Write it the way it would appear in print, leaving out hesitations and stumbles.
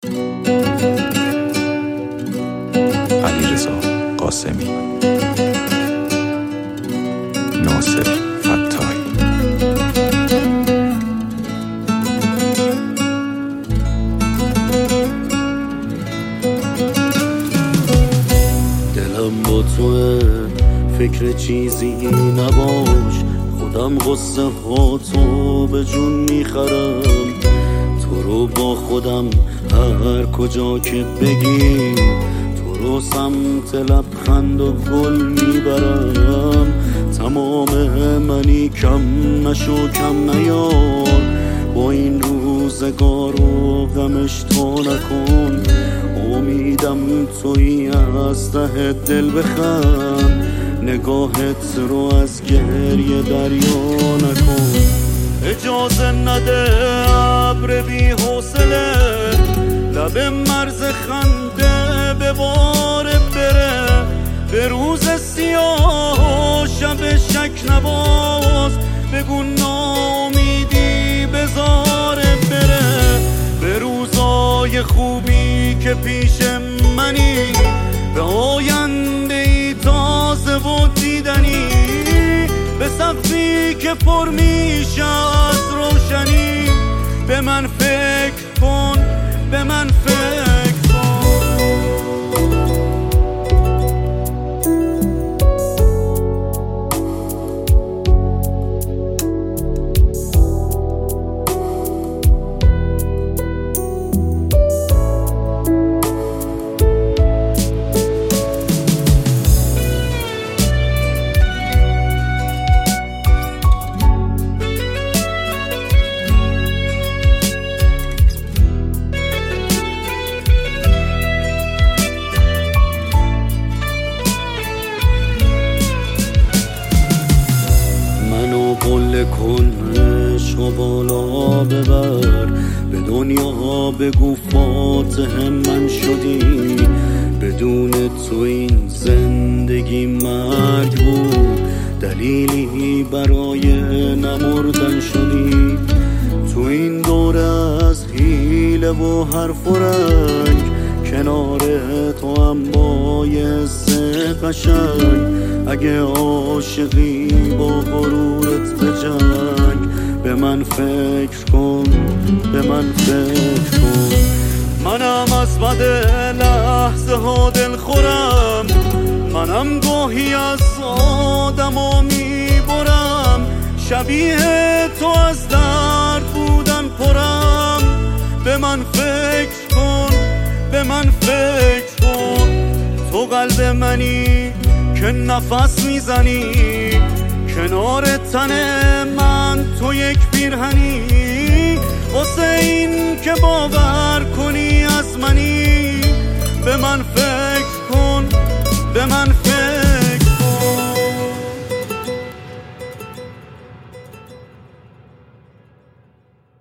علیرضا قاسمی، ناصر فتاحی. دلم با توه، فکر چیزی نباش، خودم قصه ها تو به جون میخرم. تو رو با خودم هر کجا که بگی، تو رو سمت لبخند و گل میبرم. تمام منی کم نشو کم نیار، با این روزگار و غمش تو نکن. امیدم تویی از ته دل بخند، نگاهت رو از گریه دریا نکن. اجازه نده ابر بی حوصله لب مرز خنده به باره بره. به روز سیاه و شب شک نباز، بگو ناامیدی بذاره بره. به روزای خوبی که پیش منی، به آینده ای تازه و دیدنی، به سقفی که پر میشه از روشنی. به من فکر کن، به من فکر کن. قله کنش و بالا ببر، به دنیا بگو فاتح من شدی. بدون تو این زندگی مرگ بود، دلیلی برای نمردن شدی. تو این دوره از حیله و حرف و رنگ، کنار تو هم با یه حس قشنگ. اگه عاشقی با غرورت بجنگ، به من فکر کن، به من فکر کن. منم از بد لحظه ها دل خورم، منم گاهی از آدما میبرم. شبیه تو از درد بودن پرم. به من فکر کن، به من فکر کن. تو قلب منی که نفس میزنی، کنار تن من تو یک پیرهنی. واسه این که باور کنی از منی، به من فکر کن، به من فکر